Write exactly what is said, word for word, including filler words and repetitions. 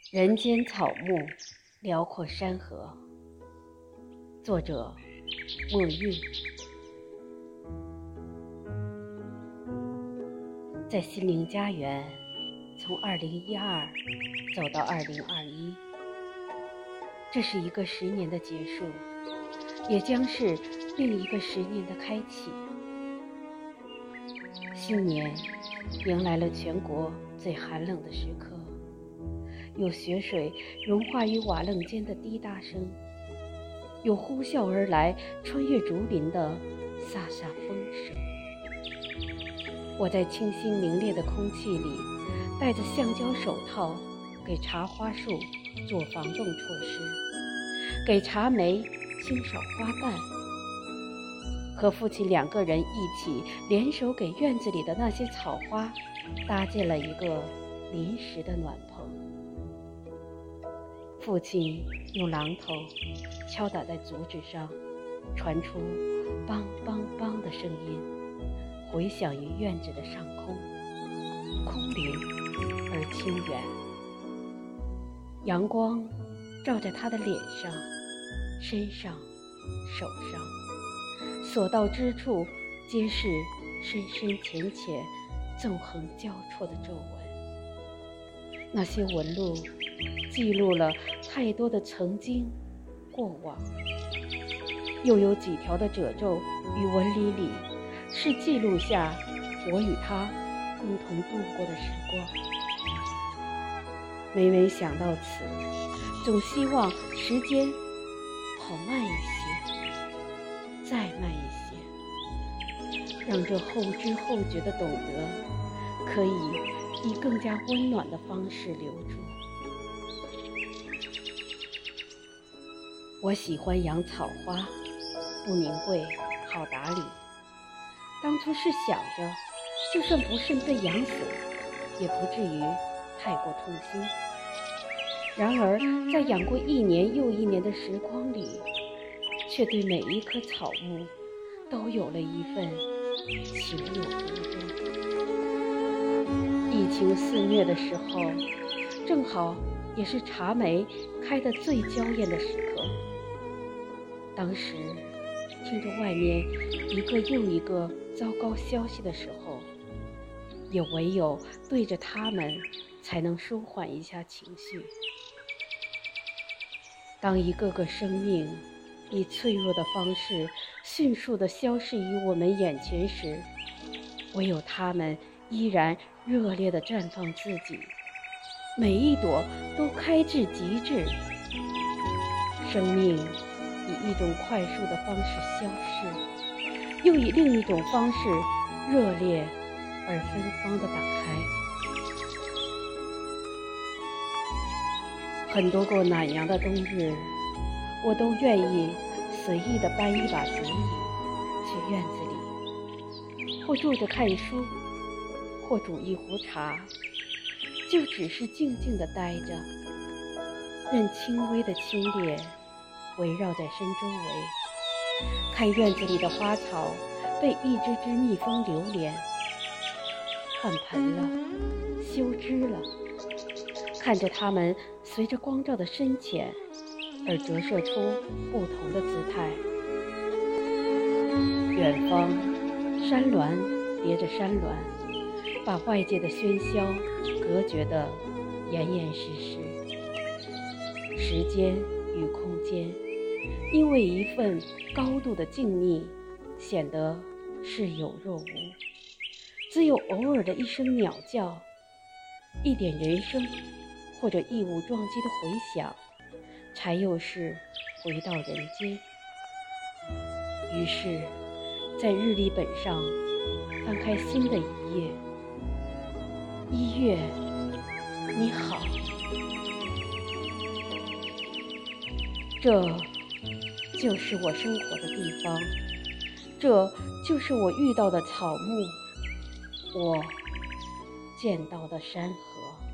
人间草木，辽阔山河。作者：墨韵。在心灵家园，从二零一二走到二零二一，这是一个十年的结束，也将是另一个十年的开启。新年迎来了全国最寒冷的时刻，有雪水融化于瓦楞间的滴答声，有呼啸而来穿越竹林的飒飒风声。我在清新明冽的空气里，戴着橡胶手套，给茶花树做防冻措施，给茶梅清扫花瓣，和父亲两个人一起联手给院子里的那些草花搭建了一个临时的暖棚。父亲用榔头敲打在竹子上，传出梆梆梆的声音，回响于院子的上空，空灵而清远。阳光照在他的脸上、身上、手上，所到之处皆是深深浅浅、纵横交错的皱纹。那些纹路记录了太多的曾经、过往，又有几条的褶皱与纹理里，是记录下我与他共同度过的时光。每每想到此，总希望时间跑慢一些，再慢一些，让这后知后觉的懂得可以以更加温暖的方式留住。我喜欢养草花，不名贵，好打理。当初是想着，就算不慎被养死，也不至于太过痛心。然而，在养过一年又一年的时光里，却对每一棵草木都有了一份情有独钟。疫情肆虐的时候，正好也是茶梅开得最娇艳的时刻。当时听着外面一个又一个糟糕消息的时候，也唯有对着他们才能舒缓一下情绪。当一个个生命以脆弱的方式迅速地消逝于我们眼前时，唯有他们依然热烈地绽放自己，每一朵都开至极致。生命以一种快速的方式消逝，又以另一种方式热烈而芬芳地打开。很多个暖阳的冬日，我都愿意随意地搬一把竹椅去院子里，或坐着看书，或煮一壶茶，就只是静静地待着，任轻微的清冽围绕在身周围，看院子里的花草被一只只蜜蜂流连，换盆了，修枝了，看着它们随着光照的深浅而折射出不同的姿态。远方山峦叠着山峦，把外界的喧嚣隔绝得严严实实。时间与空间因为一份高度的静谧，显得是有若无。只有偶尔的一声鸟叫，一点人声，或者一舞撞击的回响，才又是回到人间。于是在日历本上翻开新的一页，一月，你好。这就是我生活的地方，这就是我遇到的草木，我见到的山河。